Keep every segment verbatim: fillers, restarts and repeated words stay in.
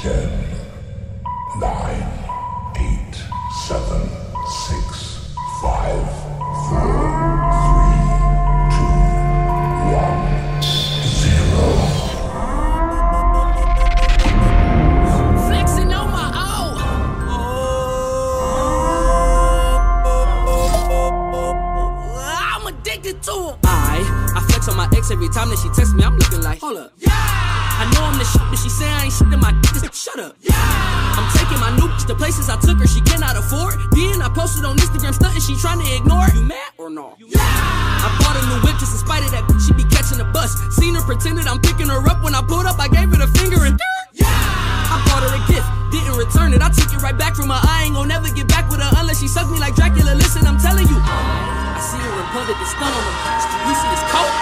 ten, nine, eight, seven, six, five, four, three, two, one, zero. Flexing on my own. Oh, I'm addicted to him. I, I flex on my ex every time that she texts me. I'm looking like, hold up. Yeah. I know I'm the shit, but she say I ain't shit in my dick. Shut up. Yeah. I'm taking my new bitch to places I took her she cannot afford. Then I posted on Instagram stunting she trying to ignore. You mad or no? Yeah. I bought a new whip just in spite of that bitch. She be catching the bus. Seen her pretended I'm picking her up. When I pulled up, I gave her the finger and yeah. I bought her a gift, didn't return it. I took it right back from her. I ain't gon' never get back with her unless she suck me like Dracula. Listen, I'm telling you. I see her in public and stun on her. You see this coat?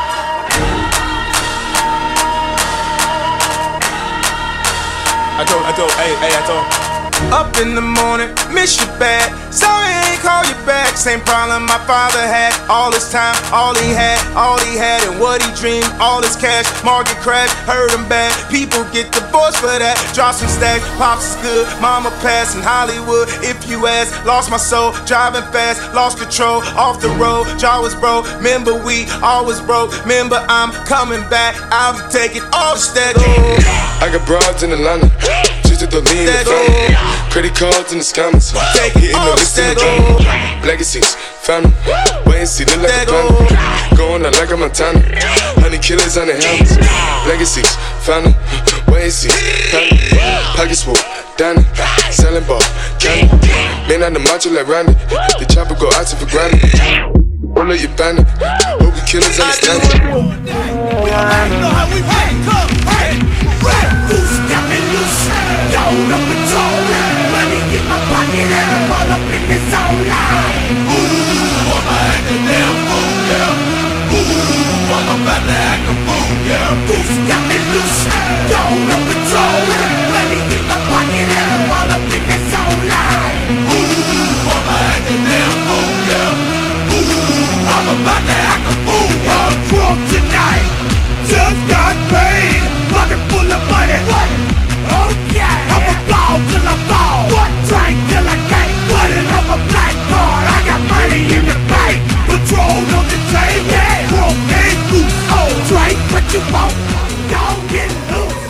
I told, I told, hey, hey, I told. Up in the morning, miss you bad. Sorry I ain't call you back. Same problem my father had. All his time, all he had, all he had, and what he dreamed. All his cash, market crash, hurt him bad. People get divorced for that. Drop some stacks, pops is good. Mama passed in Hollywood. If you ask, lost my soul, driving fast, lost control, off the road. Jaw was broke. Remember we always broke. Remember I'm coming back. I'll take it all instead. I got broads in Atlanta. Just to the lean in the family. Credit cards in the scammers. Hitting the list in the drum. Legacies, found them. Wait and see, look like a planet. Going out like a Montana. Honey killers on the helmets. Legacies, found them. Wait and see, found them. Pockets full, dining. Selling ball, candy. Man on the macho like Randy. The chopper go out to for granted. Roll up your bandit. Hope the killers understand it. We already know how we play. Come, hey, red goose got me loose. Down up and down. Money in my pocket and I'm all up in this own line. Ooh, I'm a acting damn fool, yeah. Ooh, I'm about to act a fool, yeah. Goose got me loose. Down up and down. Money in my pocket and I'm all up in this own line. Ooh, I'm a acting damn fool, yeah. Ooh, I'm about to act a fool, yeah. I'm drunk tonight. Just got paid, pocket full of money. What? Oh yeah, I'ma ball till I fall. What? Drink till I can't. Put it on my black card. I got money in the bank. Patrol on the table. Yeah. Broke and loose. Oh, drink what you want. Don't get loose.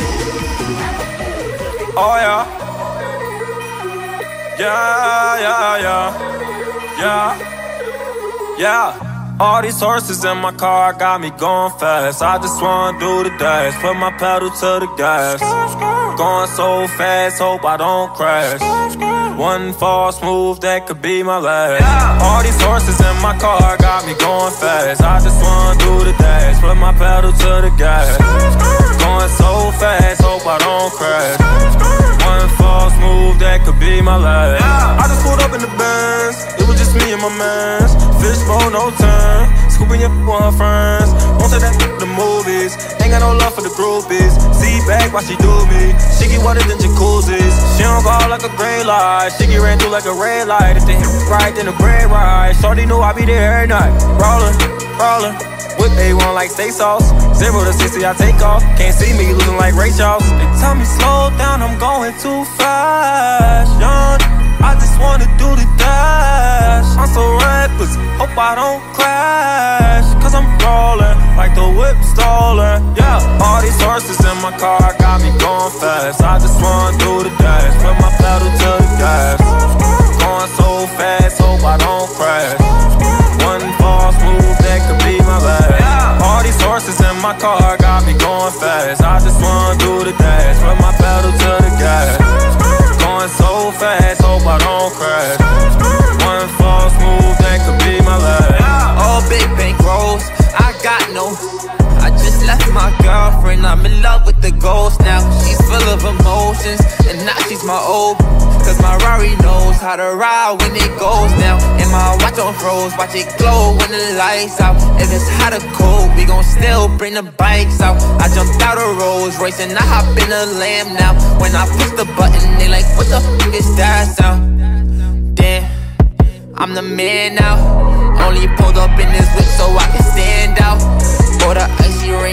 Oh yeah. Yeah, yeah, yeah. Yeah. Yeah. All these horses in my car got me going fast. I just wanna do the dash, put my pedal to the gas. Going so fast, hope I don't crash. One false move, that could be my last. All these horses in my car got me going fast. I just wanna do the dash, put my pedal to the gas. Going so fast, hope I don't crash. One false move, that could be my last. I just pulled up in the Benz, it was just me and my mans. Fishbowl, no turn, scooping your with her friends. Won't say that the movies, ain't got no love for the groupies. See back while she do me, she get wetter than jacuzzis. She don't go like a green light, she get ran through like a red light. If the hip right, then the bread right. Shorty knew I be there every night. Rollin', rollin', whip A one like steak sauce. Zero to sixty, I take off. Can't see me losing like Ray Charles. They tell me slow down, I'm going too fast, young. I just wanna do the dash. I'm so reckless, hope I don't crash. Cause I'm rollin' like the whip stolen. Yeah, all these horses in my car got me going fast. I just wanna do the dash, put my pedal to the gas. Going so fast, hope I don't crash. One false move, that could be my last. Yeah. All these horses in my car got me going fast. I just wanna do the dash, put my pedal to the gas. Going so fast, hope I don't crash. One false move, that could be my last. All big bank rolls, I got no. I just left my girlfriend, I'm in love with the ghost now. She's full of emotions, and now she's my old. Cause my Rari knows how to ride when it goes down. And my watch on froze, watch it glow when the lights out. If it's hot or cold, we gon' still bring the bikes out. I jumped out of Rolls Royce and I hop in a Lamb now. When I push the button, they like, what the fuck is that sound? Damn, I'm the man now. Only pulled up in this whip so I can stand out. For the icy ring